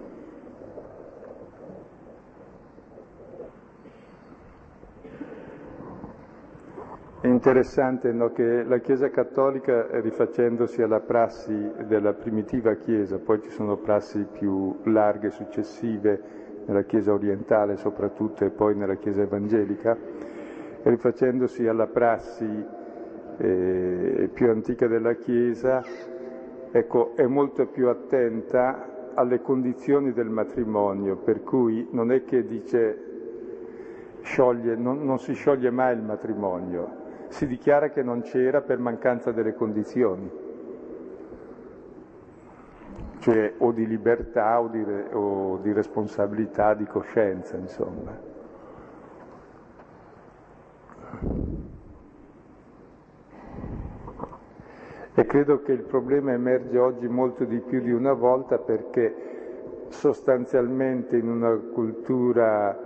È interessante, no, che la Chiesa Cattolica, rifacendosi alla prassi della primitiva Chiesa, poi ci sono prassi più larghe successive nella Chiesa orientale soprattutto e poi nella Chiesa evangelica, rifacendosi alla prassi più antica della Chiesa, ecco, è molto più attenta alle condizioni del matrimonio, per cui non è che dice non si scioglie mai il matrimonio, si dichiara che non c'era per mancanza delle condizioni, cioè o di libertà o di responsabilità, di coscienza, insomma. E credo che il problema emerge oggi molto di più di una volta, perché sostanzialmente in una cultura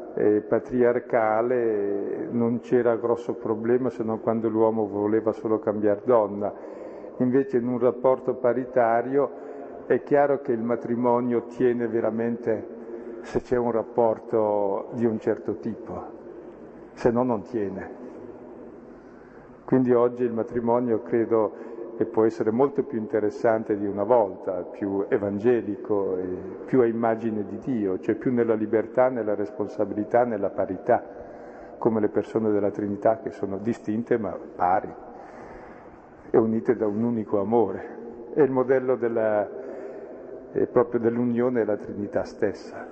patriarcale non c'era grosso problema se non quando l'uomo voleva solo cambiare donna. Invece in un rapporto paritario è chiaro che il matrimonio tiene veramente se c'è un rapporto di un certo tipo, se no non tiene. Quindi oggi il matrimonio credo che può essere molto più interessante di una volta, più evangelico, e più a immagine di Dio, cioè più nella libertà, nella responsabilità, nella parità, come le persone della Trinità che sono distinte ma pari e unite da un unico amore. È il modello proprio dell'unione della Trinità stessa.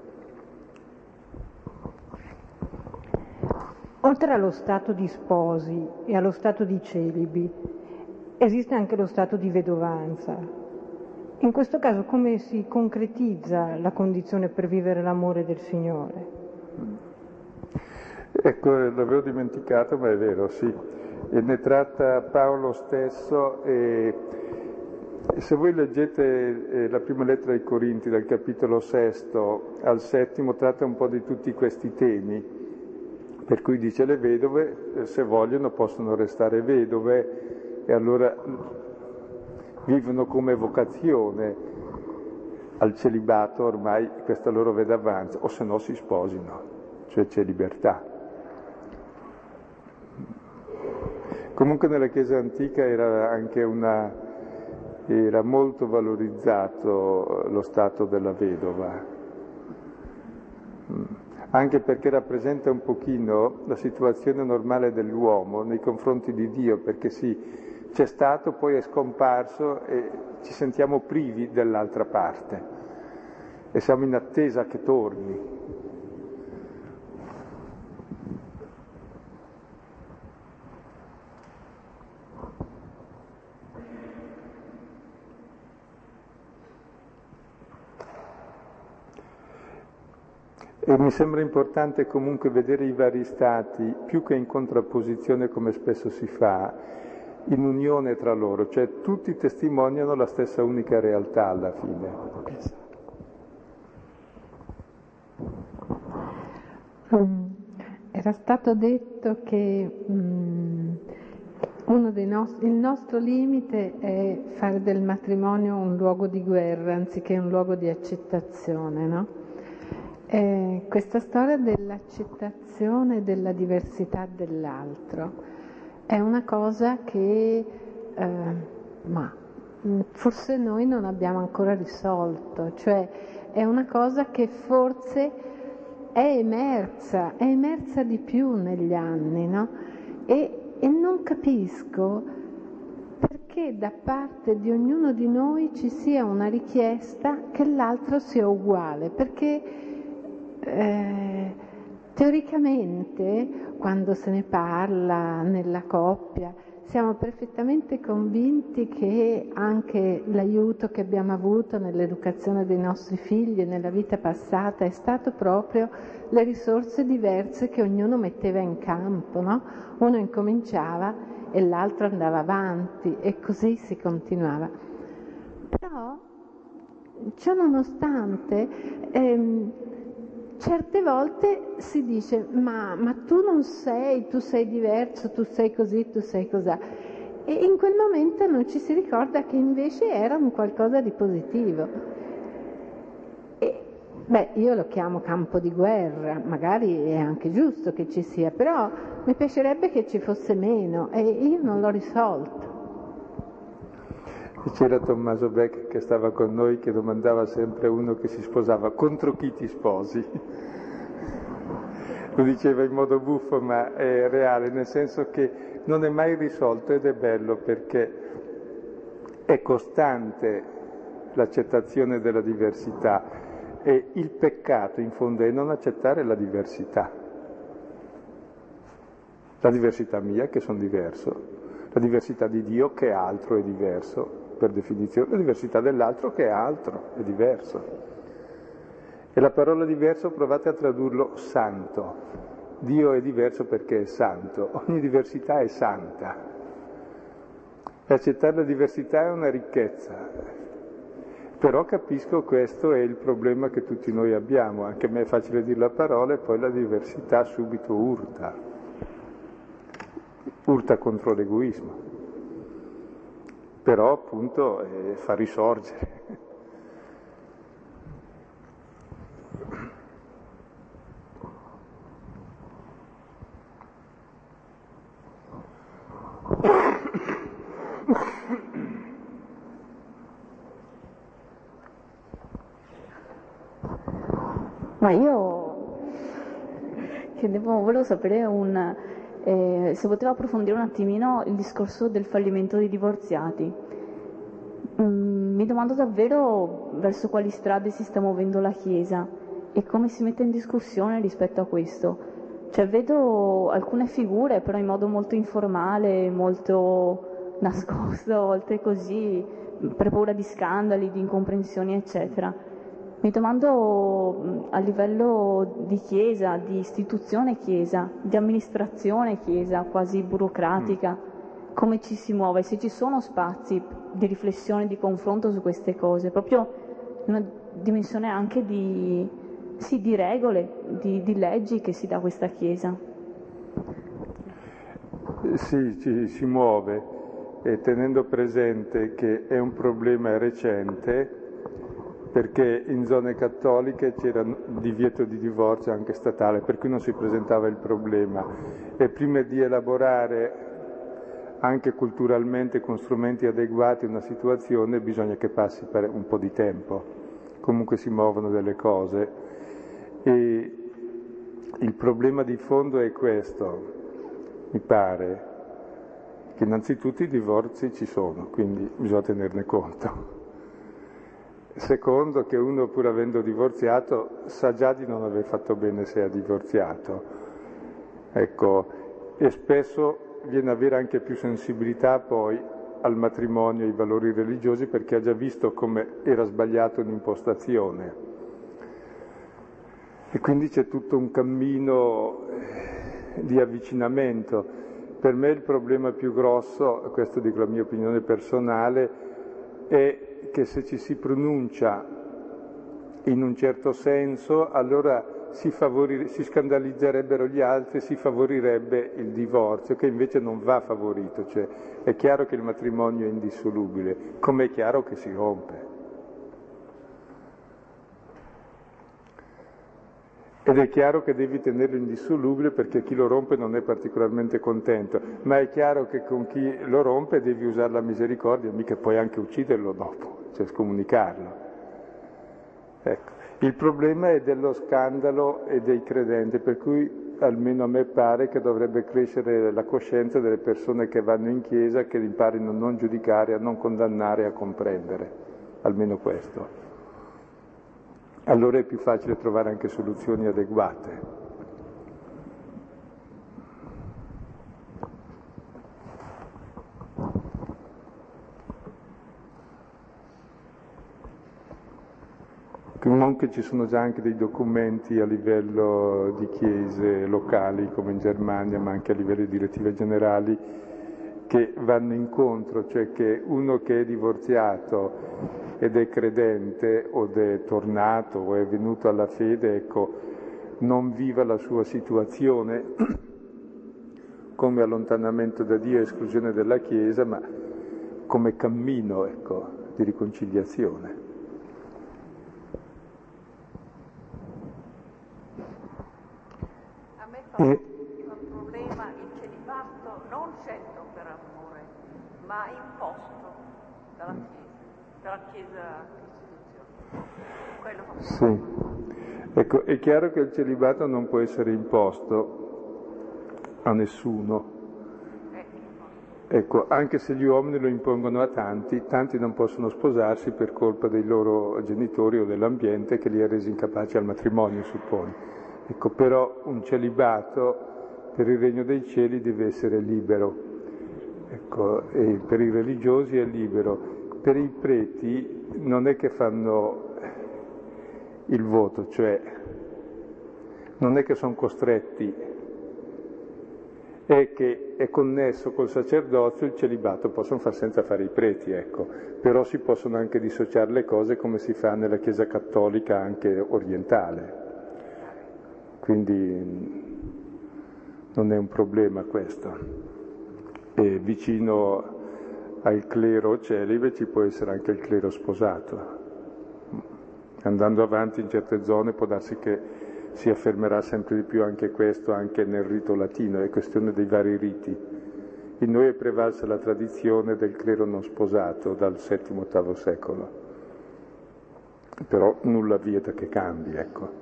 Oltre allo stato di sposi e allo stato di celibi, esiste anche lo stato di vedovanza. In questo caso come si concretizza la condizione per vivere l'amore del Signore? Ecco, l'avevo dimenticato, ma è vero, sì. E ne tratta Paolo stesso, e se voi leggete la prima lettera ai Corinti, dal capitolo 6 al 7, tratta un po' di tutti questi temi, per cui dice le vedove, se vogliono, possono restare vedove, e allora vivono come vocazione al celibato ormai questa loro vedavanza, o se no si sposino, cioè c'è libertà. Comunque nella Chiesa antica era molto valorizzato lo stato della vedova, anche perché rappresenta un pochino la situazione normale dell'uomo nei confronti di Dio, perché sì, c'è stato, poi è scomparso e ci sentiamo privi dell'altra parte e siamo in attesa che torni. E mi sembra importante comunque vedere i vari stati, più che in contrapposizione come spesso si fa, in unione tra loro, cioè tutti testimoniano la stessa unica realtà alla fine. Era stato detto che il nostro limite è fare del matrimonio un luogo di guerra anziché un luogo di accettazione, no? Questa storia dell'accettazione della diversità dell'altro è una cosa che forse noi non abbiamo ancora risolto, cioè è una cosa che forse è emersa di più negli anni, no? E non capisco perché da parte di ognuno di noi ci sia una richiesta che l'altro sia uguale, perché teoricamente quando se ne parla nella coppia siamo perfettamente convinti che anche l'aiuto che abbiamo avuto nell'educazione dei nostri figli e nella vita passata è stato proprio le risorse diverse che ognuno metteva in campo, no? Uno incominciava e l'altro andava avanti e così si continuava. Però, ciò nonostante, certe volte si dice ma tu non sei, tu sei diverso, tu sei così, tu sei cos'ha. E in quel momento non ci si ricorda che invece era un qualcosa di positivo. Io lo chiamo campo di guerra, magari è anche giusto che ci sia, però mi piacerebbe che ci fosse meno e io non l'ho risolto. C'era Tommaso Beck che stava con noi che domandava sempre a uno che si sposava: contro chi ti sposi? Lo diceva in modo buffo ma è reale, nel senso che non è mai risolto ed è bello perché è costante l'accettazione della diversità e il peccato in fondo è non accettare la diversità mia che sono diverso, la diversità di Dio che è altro è diverso per definizione, la diversità dell'altro che è altro è diverso. E la parola diverso provate a tradurlo santo. Dio è diverso perché è santo, ogni diversità è santa. E accettare la diversità è una ricchezza. Però capisco questo è il problema che tutti noi abbiamo, anche a me è facile dire la parola e poi la diversità subito urta contro l'egoismo, però appunto fa risorgere. Ma io volevo sapere se poteva approfondire un attimino il discorso del fallimento dei divorziati. Mi domando davvero verso quali strade si sta muovendo la Chiesa e come si mette in discussione rispetto a questo. Cioè vedo alcune figure, però in modo molto informale, molto nascosto, a volte così, per paura di scandali, di incomprensioni, eccetera. Mi domando a livello di Chiesa, di istituzione Chiesa, di amministrazione Chiesa, quasi burocratica, come ci si muove, se ci sono spazi di riflessione, di confronto su queste cose, proprio in una dimensione anche di regole, di leggi che si dà a questa Chiesa. Sì, si muove, e tenendo presente che è un problema recente, perché in zone cattoliche c'era divieto di divorzio anche statale, per cui non si presentava il problema. E prima di elaborare anche culturalmente con strumenti adeguati una situazione bisogna che passi per un po' di tempo, comunque si muovono delle cose. E il problema di fondo è questo, mi pare, che innanzitutto i divorzi ci sono, quindi bisogna tenerne conto. Secondo, che uno pur avendo divorziato sa già di non aver fatto bene se ha divorziato. Ecco, e spesso viene ad avere anche più sensibilità poi al matrimonio e ai valori religiosi perché ha già visto come era sbagliato un'impostazione. E quindi c'è tutto un cammino di avvicinamento. Per me il problema più grosso, questo dico la mia opinione personale, è che se ci si pronuncia in un certo senso, allora si scandalizzerebbero gli altri, si favorirebbe il divorzio, che invece non va favorito. Cioè, è chiaro che il matrimonio è indissolubile, come è chiaro che si rompe. Ed è chiaro che devi tenerlo indissolubile perché chi lo rompe non è particolarmente contento, ma è chiaro che con chi lo rompe devi usare la misericordia, mica puoi anche ucciderlo dopo, cioè scomunicarlo. Ecco. Il problema è dello scandalo e dei credenti, per cui almeno a me pare che dovrebbe crescere la coscienza delle persone che vanno in chiesa, che imparino a non giudicare, a non condannare, a comprendere, almeno questo. Allora è più facile trovare anche soluzioni adeguate. Comunque ci sono già anche dei documenti a livello di chiese locali come in Germania, ma anche a livello di direttive generali, che vanno incontro, cioè che uno che è divorziato ed è credente o è tornato o è venuto alla fede, ecco, non viva la sua situazione come allontanamento da Dio e esclusione dalla Chiesa, ma come cammino, ecco, di riconciliazione. A me fa un problema il celibato non scelto per amore, ma imposto dalla Chiesa istituzione. Quello fa Sì, ecco, è chiaro che il celibato non può essere imposto a nessuno. Ecco, anche se gli uomini lo impongono a tanti, tanti non possono sposarsi per colpa dei loro genitori o dell'ambiente che li ha resi incapaci al matrimonio, supponi. Ecco, però un celibato per il regno dei cieli deve essere libero, ecco, e per i religiosi è libero. Per i preti non è che fanno il voto, cioè non è che sono costretti, è che è connesso col sacerdozio, il celibato possono far senza fare i preti, ecco, però si possono anche dissociare le cose come si fa nella Chiesa cattolica anche orientale, quindi non è un problema questo. E vicino al clero celibe ci può essere anche il clero sposato. Andando avanti in certe zone può darsi che si affermerà sempre di più anche questo, anche nel rito latino, è questione dei vari riti. In noi è prevalsa la tradizione del clero non sposato dal VII-VIII secolo, però nulla vieta che cambi, ecco.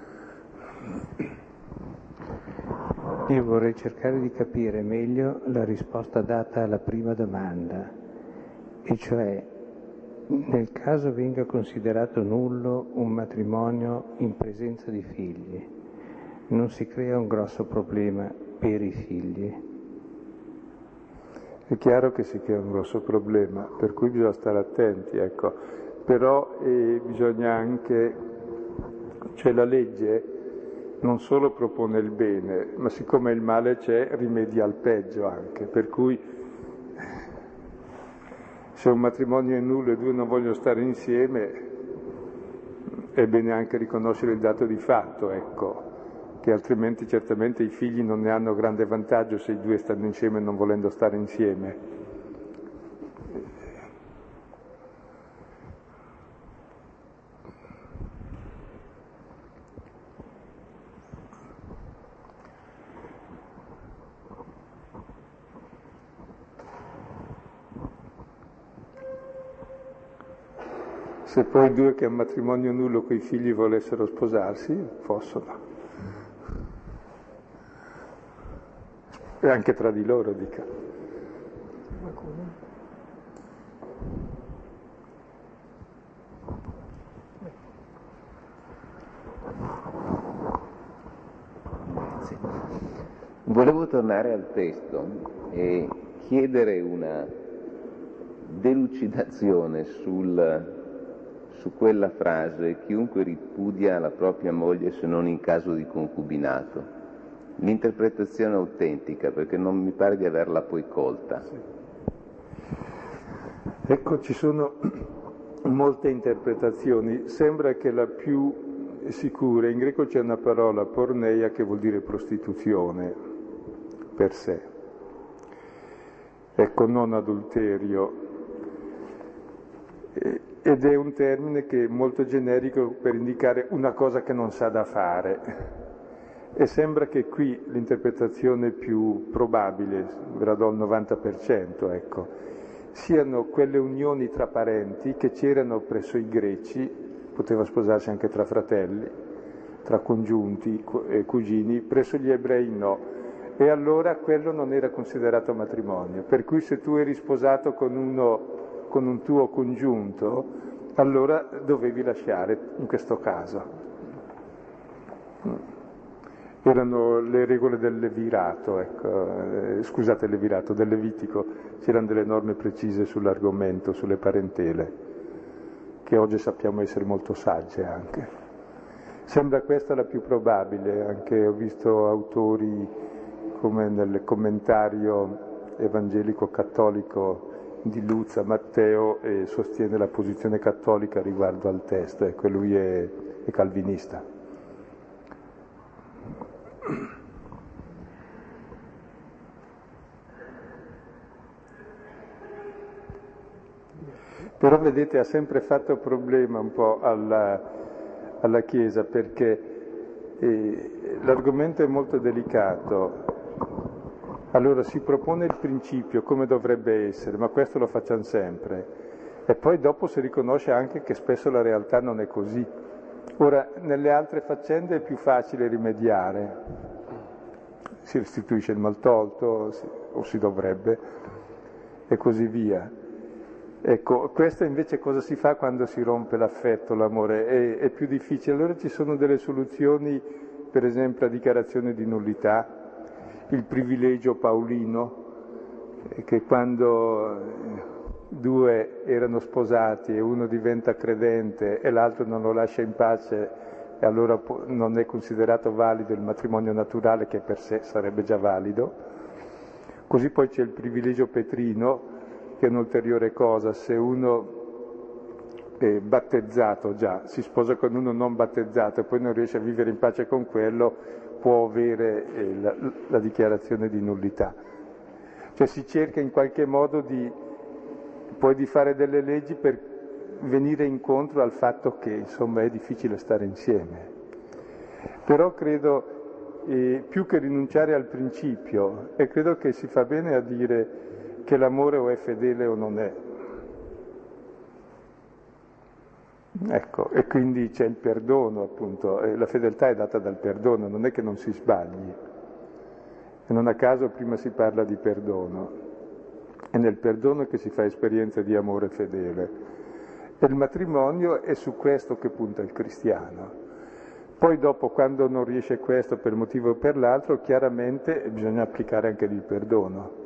Io vorrei cercare di capire meglio la risposta data alla prima domanda, e cioè nel caso venga considerato nullo un matrimonio in presenza di figli, non si crea un grosso problema per i figli? È chiaro che si crea un grosso problema, per cui bisogna stare attenti, ecco. Però bisogna anche, cioè la legge non solo propone il bene, ma siccome il male c'è, rimedia al peggio anche, per cui se un matrimonio è nullo e due non vogliono stare insieme, è bene anche riconoscere il dato di fatto, ecco, che altrimenti certamente i figli non ne hanno grande vantaggio se i due stanno insieme non volendo stare insieme. Se poi due che a matrimonio nullo coi figli volessero sposarsi, possono. E anche tra di loro, dica. Sì. Volevo tornare al testo e chiedere una delucidazione su quella frase: chiunque ripudia la propria moglie se non in caso di concubinato. L'interpretazione autentica, perché non mi pare di averla poi colta. Sì. Ecco, ci sono molte interpretazioni. Sembra che la più sicura, in greco c'è una parola, porneia, che vuol dire prostituzione per sé. Ecco, non adulterio. Ed è un termine che è molto generico per indicare una cosa che non sa da fare. E sembra che qui l'interpretazione più probabile, gradò al 90%, ecco, siano quelle unioni tra parenti che c'erano presso i greci, poteva sposarsi anche tra fratelli, tra congiunti e cugini, presso gli ebrei no. E allora quello non era considerato matrimonio. Per cui se tu eri sposato con un tuo congiunto, allora dovevi lasciare in questo caso. Erano le regole del Levirato, ecco, scusate, il Levirato, del Levitico, c'erano delle norme precise sull'argomento, sulle parentele, che oggi sappiamo essere molto sagge anche. Sembra questa la più probabile, anche ho visto autori come nel commentario evangelico cattolico di Luzza, Matteo, sostiene la posizione cattolica riguardo al testo, ecco, lui è calvinista. Però vedete, ha sempre fatto problema un po' alla Chiesa, perché l'argomento è molto delicato. Allora si propone il principio come dovrebbe essere, ma questo lo facciamo sempre, e poi dopo si riconosce anche che spesso la realtà non è così. Ora, nelle altre faccende è più facile rimediare, si restituisce il maltolto, o si dovrebbe, e così via. Ecco, questo invece cosa si fa quando si rompe l'affetto, l'amore? È più difficile. Allora ci sono delle soluzioni, per esempio la dichiarazione di nullità, il privilegio paolino, che quando due erano sposati e uno diventa credente e l'altro non lo lascia in pace, e allora non è considerato valido il matrimonio naturale, che per sé sarebbe già valido. Così poi c'è il privilegio petrino, che è un'ulteriore cosa: se uno è battezzato già, si sposa con uno non battezzato e poi non riesce a vivere in pace con quello, può avere la dichiarazione di nullità. Cioè si cerca in qualche modo di fare delle leggi per venire incontro al fatto che insomma è difficile stare insieme. Però credo, più che rinunciare al principio, e credo che si fa bene a dire che l'amore o è fedele o non è. Ecco, e quindi c'è il perdono, appunto, e la fedeltà è data dal perdono, non è che non si sbagli. E non a caso prima si parla di perdono. È nel perdono che si fa esperienza di amore fedele. E il matrimonio è su questo che punta il cristiano. Poi dopo, quando non riesce questo per un motivo o per l'altro, chiaramente bisogna applicare anche il perdono.